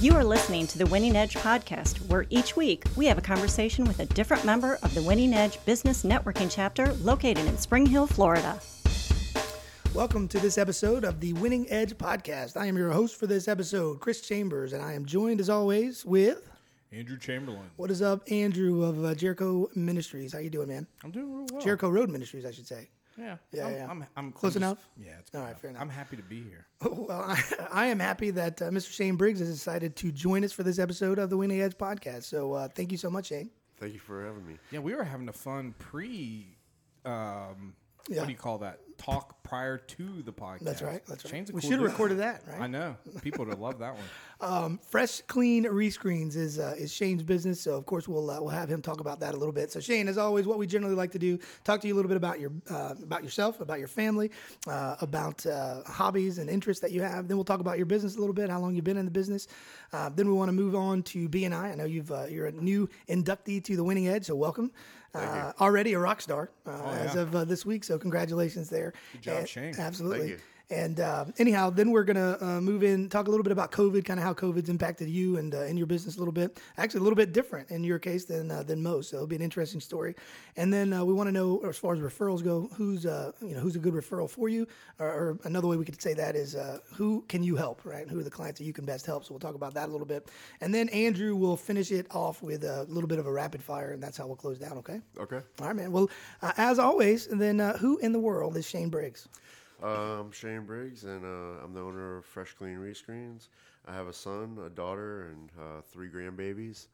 You are listening to the Winning Edge podcast, where each week we have a conversation with a different member of the Winning Edge Business Networking chapter located in Spring Hill, Florida. Welcome to this episode of the Winning Edge podcast. I am your host for this episode, Chris Chambers, and I am joined as always with Andrew Chamberlain. What is up, Andrew of Jericho Ministries? How you doing, man? I'm doing real well. Jericho Road Ministries, I should say. Yeah. I'm Close enough? Yeah, it's all good right. enough. Fair enough. I'm happy to be here. Well, I am happy that Mr. Shane Briggs has decided to join us for this episode of the Winning Edge podcast. So thank you so much, Shane. Thank you for having me. Yeah, we were having a fun what do you call that? Talk prior to the podcast. That's right. Shane's a we cool should have dude. recorded that, right? I know. People would love that one. Fresh Clean Rescreens is Shane's business, so of course we'll have him talk about that a little bit. So Shane, as always, what we generally like to do, talk to you a little bit about yourself, about your family, about hobbies and interests that you have. Then we'll talk about your business a little bit, how long you've been in the business. Then we want to move on to BNI. I know you're a new inductee to the Winning Edge, so welcome. Already a rock star as of this week, so congratulations there. Good job, Shane. Absolutely. Thank you. And anyhow, then we're going to move in, talk a little bit about COVID, kind of how COVID's impacted you and in your business a little bit. Actually, a little bit different in your case than most. So it'll be an interesting story. And then we want to know, as far as referrals go, who's a good referral for you, or another way we could say that is who can you help, right? Who are the clients that you can best help? So we'll talk about that a little bit. And then Andrew will finish it off with a little bit of a rapid fire, and that's how we'll close down. Okay. Okay. All right, man. Well, as always, then who in the world is Shane Briggs? I'm Shane Briggs, and I'm the owner of Fresh Clean Rescreens. I have a son, a daughter, and 3 grandbabies.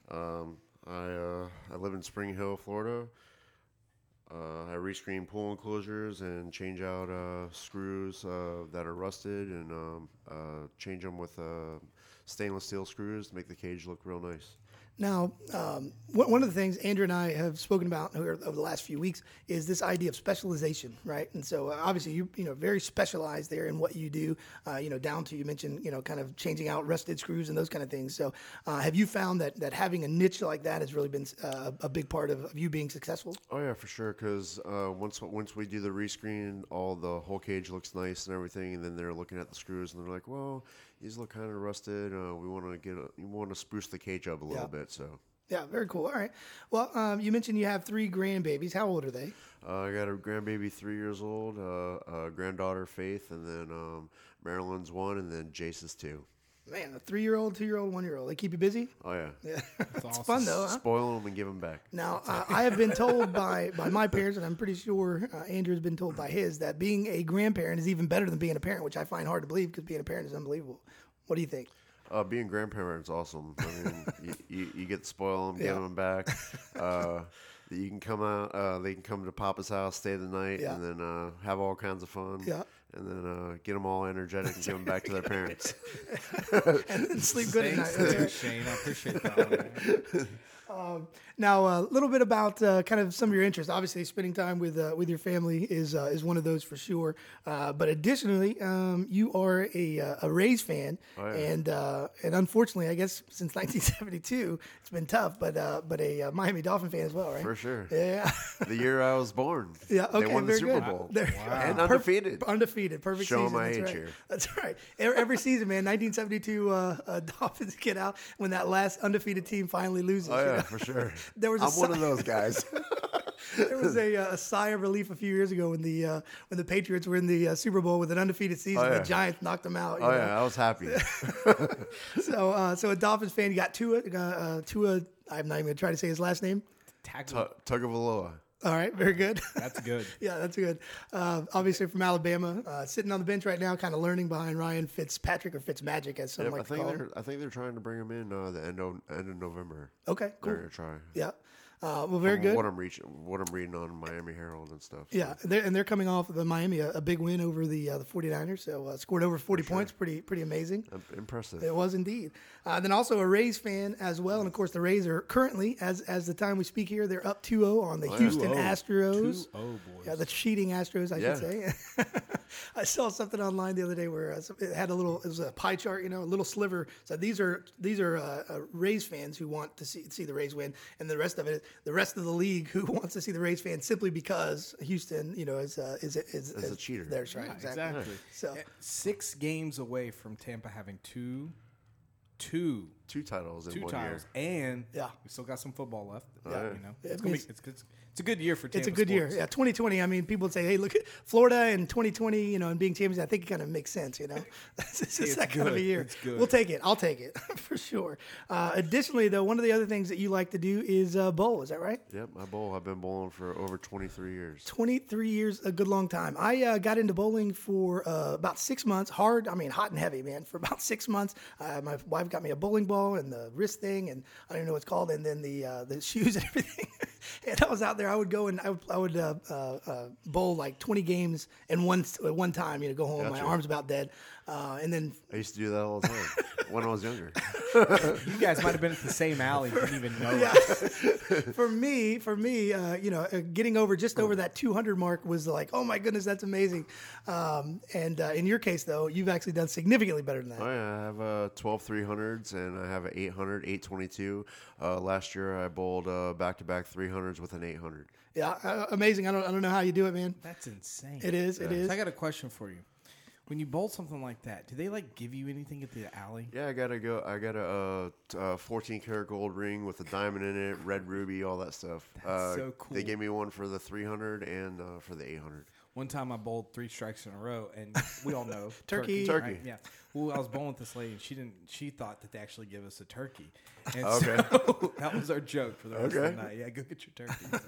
I live in Spring Hill, Florida. I rescreen pool enclosures and change out screws that are rusted, and change them with stainless steel screws to make the cage look real nice. Now, one of the things Andrew and I have spoken about over the last few weeks is this idea of specialization, right? And so obviously you're very specialized there in what you do, down to, you mentioned, kind of changing out rusted screws and those kind of things. So have you found that having a niche like that has really been a big part of you being successful? Oh yeah, for sure. Because once we do the rescreen, the whole cage looks nice and everything, and then they're looking at the screws and they're like, "Well, these look kind of rusted. We want to spruce the cage up a little bit." So yeah, very cool. All right. Well, you mentioned you have 3 grandbabies. How old are they? I got a grandbaby 3 years old, a granddaughter Faith, and then Marilyn's 1, and then Jace is 2. Man, a 3-year-old, 2-year-old, 1-year-old. They keep you busy? Oh yeah. Yeah, it's awesome. fun though. Huh? Spoil them and give them back. Now, I have been told by my parents, and I'm pretty sure Andrew has been told by his, that being a grandparent is even better than being a parent, which I find hard to believe because being a parent is unbelievable. What do you think? Being a grandparent is awesome. I mean, you get to spoil them, give them back. You can come out. They can come to Papa's house, stay the night, and then have all kinds of fun. Yeah. And then get them all energetic and give them back to their parents. And then sleep good at night. Thanks, Shane. I appreciate that. Now, a little bit about kind of some of your interests. Obviously, spending time with your family is one of those for sure. But additionally, you are a Rays fan, and unfortunately, I guess since 1972, it's been tough. But a Miami Dolphin fan as well, right? For sure. Yeah. The year I was born. Yeah. Okay. They won the very Super good. Bowl. There- And undefeated. Undefeated. Perfect Showing season. my That's age right. here. That's right. Every season, man. 1972 Dolphins get out when that last undefeated team finally loses. Oh yeah, for sure. There was I'm one of those guys. There was a sigh of relief a few years ago when the Patriots were in the Super Bowl with an undefeated season. Oh, yeah. The Giants knocked them out. Oh yeah, I was happy. So a Dolphins fan, you got Tua. I'm not even gonna try to say his last name. Tagovailoa. All right, very good. That's good. Yeah, that's good. Obviously from Alabama, sitting on the bench right now, kind of learning behind Ryan Fitzpatrick or Fitzmagic, as some Yep, like to call him. I think they're trying to bring him in the end of November. Okay, cool. They're gonna try. Yeah. Well, very From good. What I'm reading on Miami Herald and stuff. Yeah, they're coming off of the Miami, a big win over the 49ers. So scored over 40 points, pretty amazing. Impressive. It was indeed. Then also a Rays fan as well, and of course the Rays are currently, as the time we speak here, they're up 2-0 on the Houston 2-0. Astros. 2-0, boys. Yeah, the cheating Astros, I should say. I saw something online the other day where it had it was a pie chart, a little sliver. So these are Rays fans who want to see the Rays win, and the rest of the league who wants to see the Rays fans simply because Houston, is a cheater. That's right, exactly. So 6 games away from Tampa having 2 two titles in two 1 titles, year. and Yeah. we still got some football left. Yeah. You know, Yeah, it's gonna be, it's a good year for Tampa. It's a good year. sports. Yeah, 2020. I mean, people would say, "Hey, look at Florida in 2020." You know, and being champions. I think it kind of makes sense. You know, it's just It's that kind of a good. year. It's good. We'll take it. I'll take it for sure. Additionally, though, one of the other things that you like to do is bowl. Is that right? Yep, I bowl. I've been bowling for over 23 years. 23 years, a good long time. I got into bowling for about 6 months. Hard, I mean, hot and heavy, man. For about 6 months, my wife got me a bowling ball and the wrist thing, and I don't even know what it's called, and then the shoes and everything. And I was out there. I would go and I would bowl like 20 games in one time. You know, go home, my Gotcha. arms about dead, and then I used to do that all the time when I was younger. You guys might have been at the same alley, didn't even know it. for me, you know, getting just over that 200 mark was like, oh my goodness, that's amazing. And in your case, though, you've actually done significantly better than that. Oh, yeah, I have 12 300s and I have an 800, 822. Last year I bowled back-to-back 300s with an 800. Yeah, amazing. I don't know how you do it, man. That's insane. It is. It is. So I got a question for you. When you bowl something like that, do they like give you anything at the alley? Yeah, I got a 14 karat gold ring with a diamond in it, red ruby, all that stuff. That's so cool. They gave me one for the 300 and for the 800. One time I bowled 3 strikes in a row, and we all know Turkey. Turkey. Yeah. Well, I was bowling with this lady, and she thought that they actually give us a turkey. And Okay. so that was our joke for the rest of Okay. the night. Yeah, go get your turkey. So.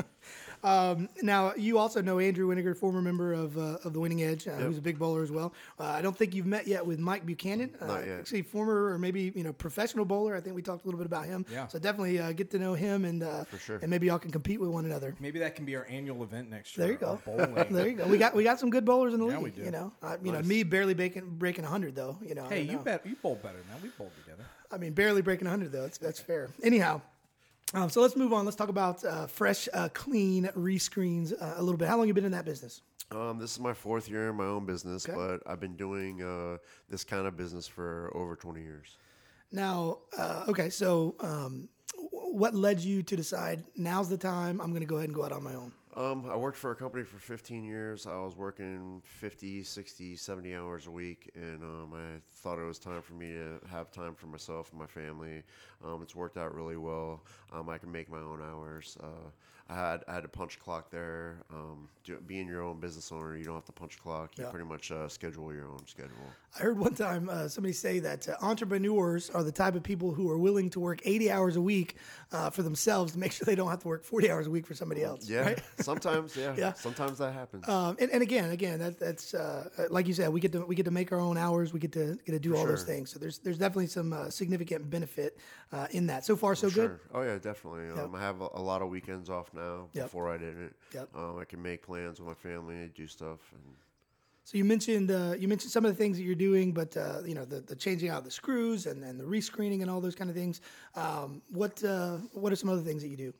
Now, you also know Andrew Winiger, former member of the Winning Edge, who's a big bowler as well. I don't think you've met yet with Mike Buchanan. Not yet. Actually, former or maybe professional bowler. I think we talked a little bit about him. Yeah. So definitely get to know him, and For sure. and maybe y'all can compete with one another. Maybe that can be our annual event next year. There you go. Bowling. There you go. We got some good bowlers in the Yeah, league. we do. You know, Nice. me barely breaking 100 though. You know. I Hey, don't know. you bowl better now. We bowled together. I mean, barely breaking 100 though. That's fair. Anyhow. So let's move on. Let's talk about fresh, clean rescreens a little bit. How long have you been in that business? This is my 4th year in my own business, Okay. but I've been doing this kind of business for over 20 years. Now, okay, so what led you to decide now's the time I'm going to go ahead and go out on my own? I worked for a company for 15 years. I was working 50, 60, 70 hours a week, and I thought it was time for me to have time for myself and my family. It's worked out really well. I can make my own hours. I had a punch clock there. Being your own business owner, you don't have to punch clock. You Yeah. pretty much schedule your own schedule. I heard one time somebody say that entrepreneurs are the type of people who are willing to work 80 hours a week for themselves to make sure they don't have to work 40 hours a week for somebody else. Yeah, Right? sometimes. Yeah, Yeah. sometimes that happens. And again, that's like you said, we get to make our own hours. We get to do all those sure. things. So there's definitely some significant benefit in that. So far, so good. Sure. Oh yeah, definitely. I have a lot of weekends off now. Yep. Before I didn't. Yep. I can make plans with my family, do stuff, and So you mentioned some of the things that you're doing, but the changing out the screws and the rescreening and all those kind of things. What are some other things that you do?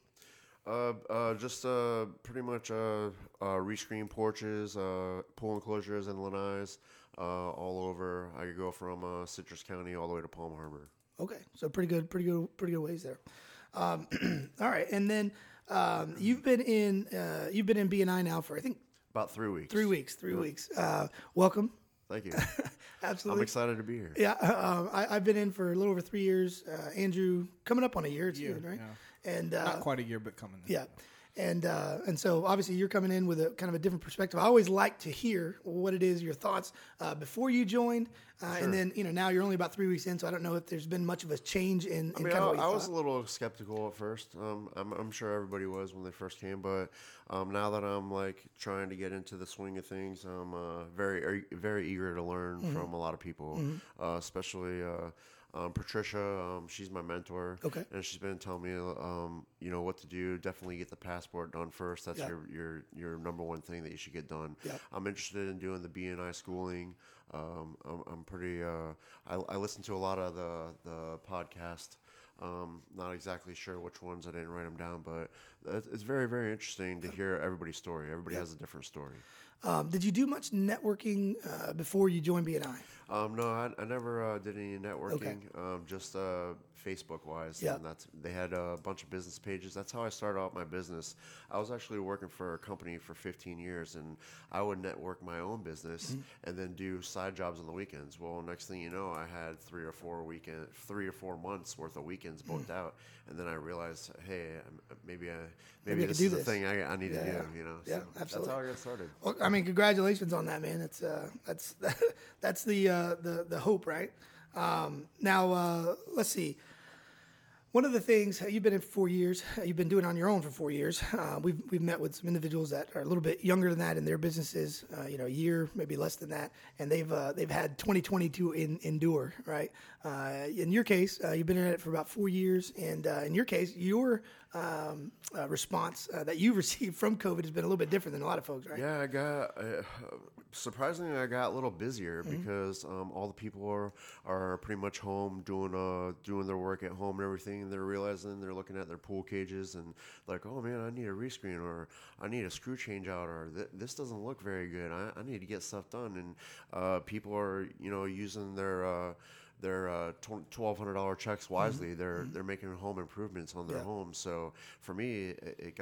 just pretty much rescreen porches, pool enclosures and lanais, all over. I could go from Citrus County all the way to Palm Harbor. Okay, so pretty good ways there. All right, and then you've been in BNI now for I think About 3 weeks. 3 weeks. 3 weeks. Welcome. Thank you. Absolutely. I'm excited to be here. Yeah, I've been in for a little over 3 years. Andrew, coming up on a year, it's good, right? Yeah. And Not quite a year, but coming. yeah, and so obviously you're coming in with a kind of a different perspective. I always like to hear what it is, your thoughts before you joined, and then now you're only about 3 weeks in, so I don't know if there's been much of a change in I mean, kind of what you I was a thought. little skeptical at first. I'm sure everybody was when they first came, but now that I'm like trying to get into the swing of things, I'm very eager to learn from a lot of people, especially Patricia. She's my mentor, Okay. and she's been telling me, what to do. Definitely get the passport done first. That's Yeah. your number one thing that you should get done. Yeah. I'm interested in doing the BNI schooling. I'm pretty. I listen to a lot of the podcast. Not exactly sure which ones. I didn't write them down, but it's very, very interesting to hear everybody's story. Everybody has a different story. Did you do much networking before you joined BNI? No, I never did any networking. Just Facebook wise. Yeah. And they had a bunch of business pages. That's how I started out my business. I was actually working for a company for 15 years, and I would network my own business and then do side jobs on the weekends. Well, next thing you know, I had 3 or 4 months worth of weekends booked out, and then I realized, hey, maybe this is the thing I need to do. You know. Yeah, So absolutely. That's how I got started. Well, I mean, congratulations on that, man. It's that's the hope, right? Now, let's see. One of the things you've been in for 4 years, you've been doing it on your own for 4 years. We've met with some individuals that are a little bit younger than that in their businesses, a year, maybe less than that, and they've had 2020 to endure, right? In your case, you've been in it for about 4 years, and in your case, your response that you received from COVID has been a little bit different than a lot of folks, right? Yeah, surprisingly, I got a little busier because all the people are pretty much home doing their work at home and everything. And they're realizing they're looking at their pool cages and like, oh man, I need a rescreen, or I need a screw change out, or this doesn't look very good. I need to get stuff done. And people are using their $1,200 checks wisely. They're making home improvements on their homes. So for me,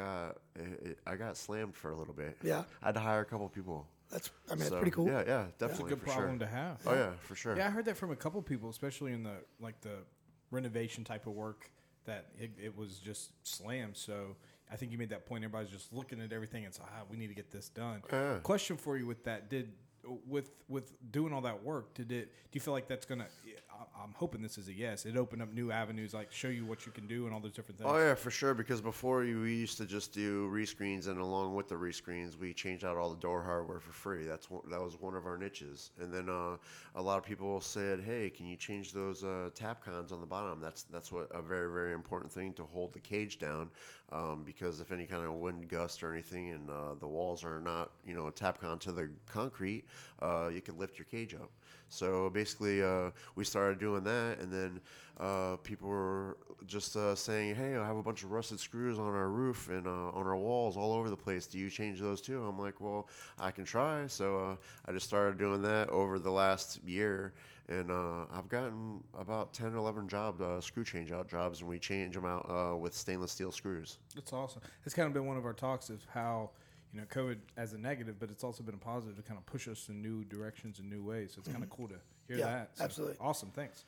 I got slammed for a little bit. Yeah, I had to hire a couple people. That's pretty cool. Yeah, definitely. That's a good problem to have. Oh yeah, for sure. Yeah, I heard that from a couple people, especially in the renovation type of work, that it was just slammed. So I think you made that point. Everybody's just looking at everything and saying, we need to get this done. Yeah. Question for you with that: with doing all that work, do you feel like that's gonna? I'm hoping this is a yes. It opened up new avenues, like show you what you can do and all those different things. Oh yeah, for sure. Because before we used to just do rescreens, and along with the rescreens, we changed out all the door hardware for free. That was one of our niches. And then a lot of people said, "Hey, can you change those tap cons on the bottom?" That's what a very, very important thing to hold the cage down. Because if any kind of wind gust or anything, and the walls are not a tap con to the concrete, you can lift your cage up. So basically, we started doing that, and then people were just saying, "Hey, I have a bunch of rusted screws on our roof and on our walls all over the place. Do you change those too?" I'm like, "Well, I can try." So I just started doing that over the last year, and I've gotten about 10 or 11 screw change out jobs, and we change them out with stainless steel screws. That's awesome. It's kind of been one of our talks of how COVID as a negative, but it's also been a positive to kind of push us in new directions and new ways. So it's kind of cool to hear that. So, absolutely. Awesome. Thanks.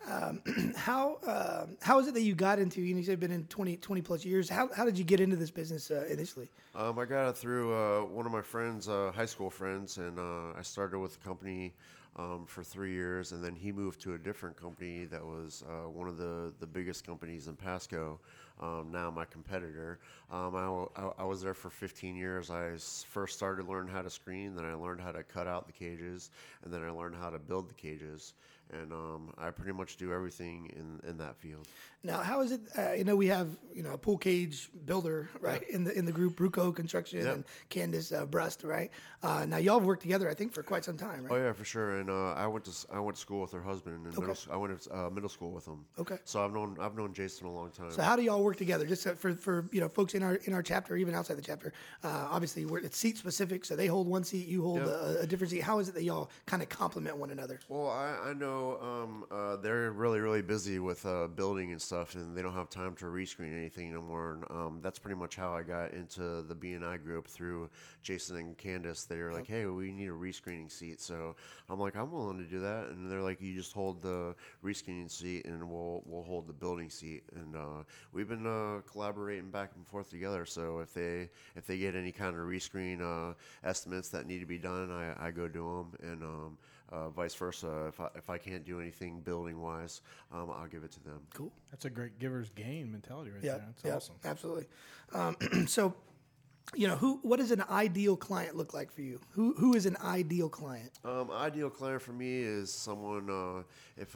How is it that you got into, you said you've been in 20 plus years. How did you get into this business initially? I got it through one of my friends, high school friends, and I started with the company for 3 years, and then he moved to a different company that was one of the biggest companies in Pasco, now my competitor. I was there for 15 years. I first started learning how to screen, then I learned how to cut out the cages, and then I learned how to build the cages. And I pretty much do everything in that field. Now, how is it? We have a pool cage builder, right? In the group, Bruco Construction and Candace Brust, right? Now y'all have worked together, I think, for quite some time, right? Oh yeah, for sure. And I went to school with her husband. And I went to middle school with him. Okay. So I've known Jason a long time. So how do y'all work together? Just for folks in our chapter, even outside the chapter. Obviously, it's seat specific, so they hold one seat, you hold a different seat. How is it that y'all kind of complement one another? Well, I know they're really, really busy with building and stuff, and they don't have time to rescreen anything anymore. And that's pretty much how I got into the B&I group through Jason and Candace. They were like, "Hey, we need a rescreening seat." So I'm like, "I'm willing to do that." And they're like, "You just hold the rescreening seat, and we'll hold the building seat." And we've been collaborating back and forth together. So if they get any kind of rescreen estimates that need to be done, I go do them, and vice versa. If I can't do anything building wise, I'll give it to them. Cool. That's a great giver's gain mentality right there. That's awesome. Absolutely. So, what does an ideal client look like for you? Who is an ideal client? Ideal client for me is someone if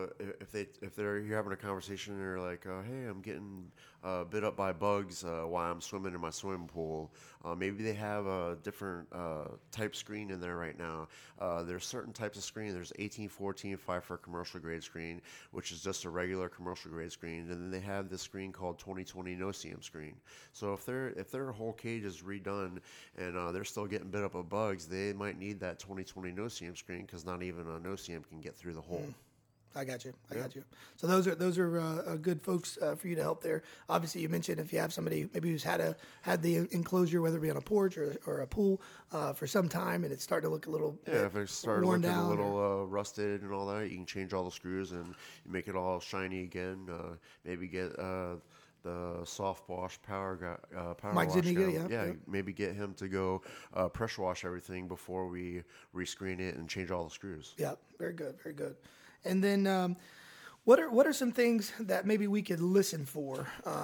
you're having a conversation and they're like, "Hey, I'm getting bit up by bugs while I'm swimming in my swimming pool." Maybe they have a different type screen in there right now. There's certain types of screen. There's 1814 5 commercial grade screen, which is just a regular commercial grade screen, and then they have this screen called 2020 no-seam screen. So if their whole cage cage is redone and they're still getting bit up with bugs, they might need that 20/20 no-seam screen because not even a no-seam can get through the hole. I got you. I got you. So those are good folks for you to help there. Obviously, you mentioned if you have somebody maybe who's had the enclosure, whether it be on a porch or a pool, for some time, and it's starting to look a little if it's starting worn looking down, a little rusted and all that, you can change all the screws and you make it all shiny again. Maybe get the soft wash power Mike wash Zuniga, guy. Yeah, maybe get him to go pressure wash everything before we rescreen it and change all the screws. Yeah, very good, very good. And then, what are some things that maybe we could listen for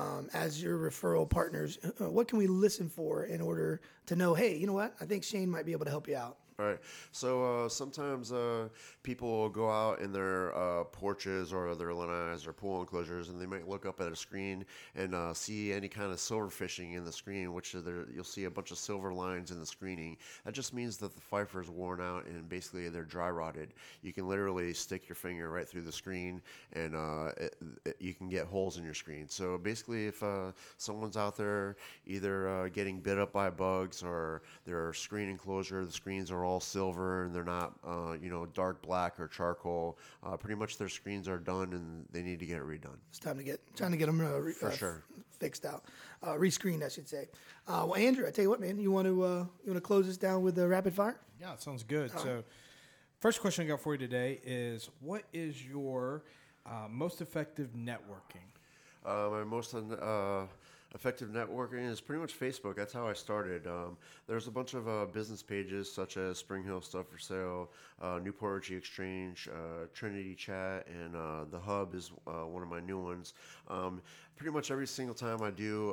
as your referral partners? What can we listen for in order to know, hey, you know what? I think Shane might be able to help you out. All right. So sometimes people will go out in their porches or their lanais or pool enclosures, and they might look up at a screen and see any kind of silver fishing in the screen, which you'll see a bunch of silver lines in the screening. That just means that the fifer is worn out and basically they're dry rotted. You can literally stick your finger right through the screen, and you can get holes in your screen. So basically, if someone's out there either getting bit up by bugs or their screen enclosure, the screens are all silver and they're not, dark black or charcoal. Pretty much their screens are done and they need to get it redone. It's trying to get them sure. Fixed out, rescreened, I should say. Well, Andrew, I tell you what, man, you want to close this down with the rapid fire? Yeah, it sounds good. So, first question I got for you today is, what is your most effective networking? My most effective networking is pretty much Facebook. That's how I started. There's a bunch of business pages such as Spring Hill Stuff for Sale, Newport Richie Exchange, Trinity Chat, and The Hub is one of my new ones. Pretty much every single time I do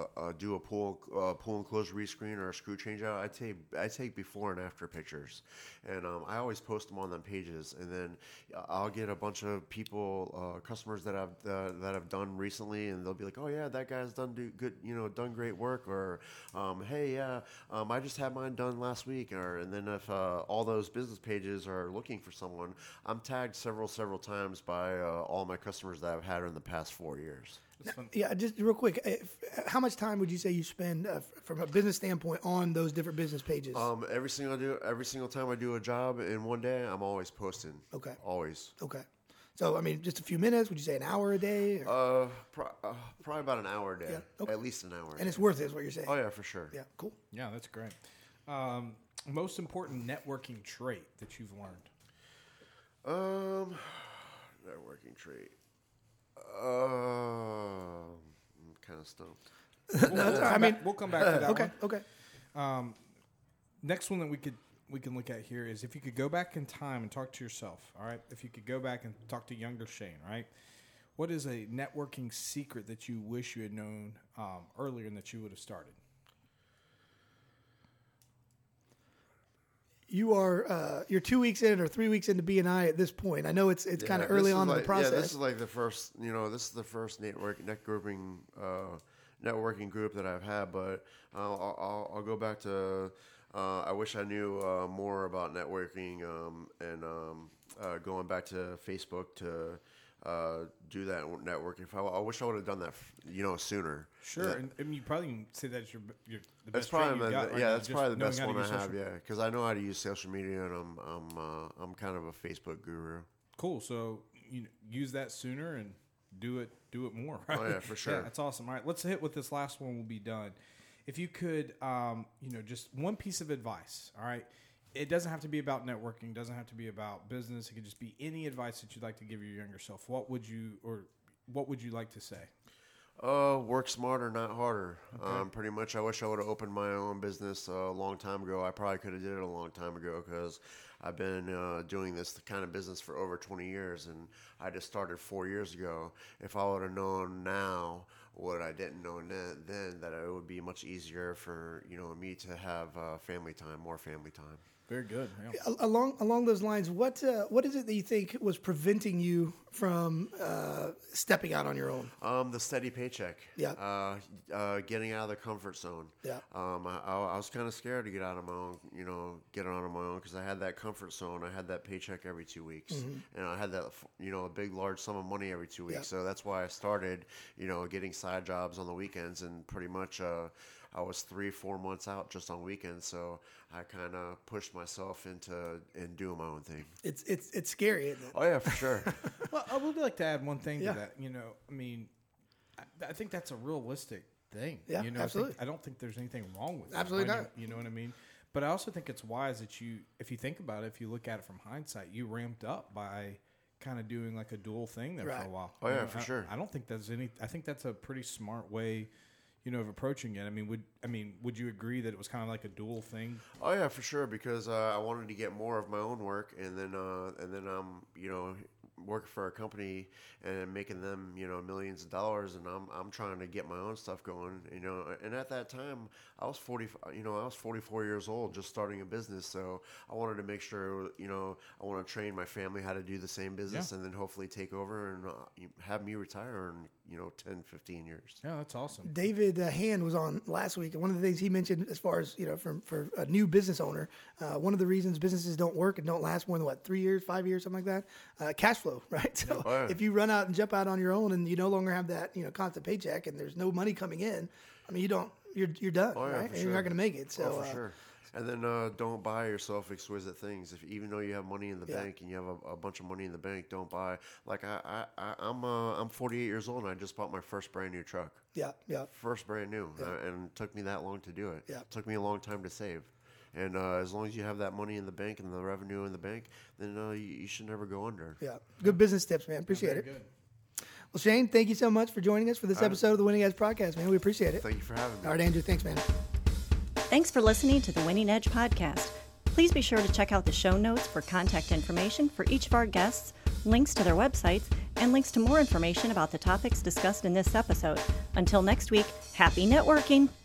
a pool enclosure rescreen or a screw change out, I take before and after pictures, and I always post them on them pages. And then I'll get a bunch of people, customers that have done recently, and they'll be like, "Oh yeah, that guy's done done great work," or "Hey, yeah, I just had mine done last week." And then if all those business pages are looking for someone, I'm tagged several times by all my customers that I've had in the past 4 years. Yeah, just real quick, how much time would you say you spend from a business standpoint on those different business pages? Every single time I do a job in one day, I'm always posting. Okay. Always. Okay. So, I mean, just a few minutes, would you say an hour a day? Probably about an hour a day. Yeah, okay. At least an hour. And it's worth it, is what you're saying? Oh, yeah, for sure. Yeah, cool. Yeah, that's great. Most important networking trait that you've learned? Networking trait. I'm kind of stumped. We'll come back to that one. Okay. Next one that we can look at here is, if you could go back in time and talk to yourself, all right? If you could go back and talk to younger Shane, right? What is a networking secret that you wish you had known earlier and that you would have started? You're 2 weeks in or 3 weeks into BNI at this point. I know it's kind of early on in the process. Yeah, this is like the first, this is the first networking group that I've had. But I'll go back to. I wish I knew more about networking and going back to Facebook to do that networking. I wish I would have done that, sooner. Sure, and you probably can say that's the best. That's probably that's probably the best one I have. Yeah, because I know how to use social media, and I'm kind of a Facebook guru. Cool. So use that sooner and do it more. Right? Oh yeah, for sure. Yeah, that's awesome. All right, let's hit with this last one. We'll be done. If you could, just one piece of advice. All right. It doesn't have to be about networking. Doesn't have to be about business. It could just be any advice that you'd like to give your younger self. What would you like to say? Work smarter, not harder. Okay. Pretty much, I wish I would have opened my own business a long time ago. I probably could have did it a long time ago because I've been doing this kind of business for over 20 years, and I just started 4 years ago. If I would have known now what I didn't know then, that it would be much easier for me to have more family time. Very good. Yeah. Along those lines, what is it that you think was preventing you from stepping out on your own? The steady paycheck. Yeah. Getting out of the comfort zone. Yeah. I was kind of scared to get out of my own, get out on my own because I had that comfort zone. I had that paycheck every 2 weeks, and I had that, a big, large sum of money every 2 weeks. Yeah. So that's why I started, getting side jobs on the weekends, and pretty much I was 3-4 months out just on weekends. So I kind of pushed myself into doing my own thing. It's scary, isn't it? Oh yeah, for sure. Well, I would like to add one thing Yeah. to that. I mean, I think that's a realistic thing. Yeah, absolutely. I don't think there's anything wrong with it. Absolutely not. You know what I mean? But I also think it's wise that if you think about it, if you look at it from hindsight, you ramped up by kind of doing like a dual thing there for a while. Oh yeah, for sure. I don't think I think that's a pretty smart way, of approaching it. Would you agree that it was kind of like a dual thing? Oh yeah, for sure. Because I wanted to get more of my own work, and then I'm working for a company and making them millions of dollars, and I'm trying to get my own stuff going. And at that time I was 44 years old, just starting a business. So I wanted to make sure I want to train my family how to do the same business, and then hopefully take over and have me retire in 10, 15 years. Yeah, that's awesome. David Hand was on last week, and one of the things he mentioned as far as, for a new business owner, one of the reasons businesses don't work and don't last more than 3 years, 5 years, something like that, cash flow, right? So if you run out and jump out on your own and you no longer have that, constant paycheck and there's no money coming in, you're done, right? And you're not going to make it. So for sure. And then don't buy yourself exquisite things. Even though you have money in the bank and you have a bunch of money in the bank, don't buy. Like I'm 48 years old and I just bought my first brand new truck. Yeah. First brand new, and it took me that long to do it. Yeah. It took me a long time to save. And as long as you have that money in the bank and the revenue in the bank, then you should never go under. Yeah. Good business tips, man. Appreciate it. Good. Well, Shane, thank you so much for joining us for this episode of the Winning Edge podcast, man. We appreciate it. Thank you for having me. All right, Andrew. Thanks, man. Thanks for listening to the Winning Edge podcast. Please be sure to check out the show notes for contact information for each of our guests, links to their websites, and links to more information about the topics discussed in this episode. Until next week, happy networking!